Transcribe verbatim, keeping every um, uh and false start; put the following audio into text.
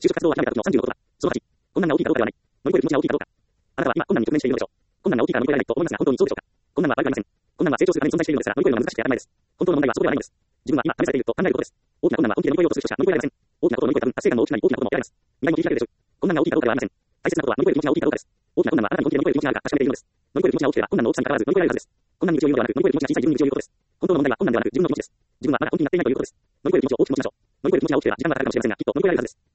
就職活動を諦めた時のさんじゅうのことだ。そのはち、困難が大きいかどうかではない。乗り越える気持ちが大きいかどうか。あなたは今困難に直面しているのでしょう。困難が大きいから乗り越えられないと思いますが、本当にそうでしょうか。困難は悪くありません。困難は成長するために存在しているのですが、乗り越えるのは難しくて当たり前です。本当の問題はそこではないのです。自分は今試されていると考えることです。大きな困難は本気で乗り越えようとする人しか乗り越えられません。大きなことを乗り越えた分、達成感の大きなり大きなことも得られます。未来も切り開けるでしょう。困難が大きいかどうかではありません。大切なことは乗り越える気持ちが大きいかどうかです。大きな困難はあなたに本気で乗り越える気持ちがあるか確かめているのです。乗り越える気持ちが大きければ困難の大きさに関わらず乗り越えられるはずです。困難に道を言うのではなく、乗り越える気持ちが小さい自分に道を言うことです。本当の問題は困難ではなく自分の気持ちです。自分はまだ本気になっていないということです。乗り越える気持ちを大きく持ちましょう。乗り越える気持ちが大きければ時間がかかるかもしれませんが、きっと乗り越えられるはずです。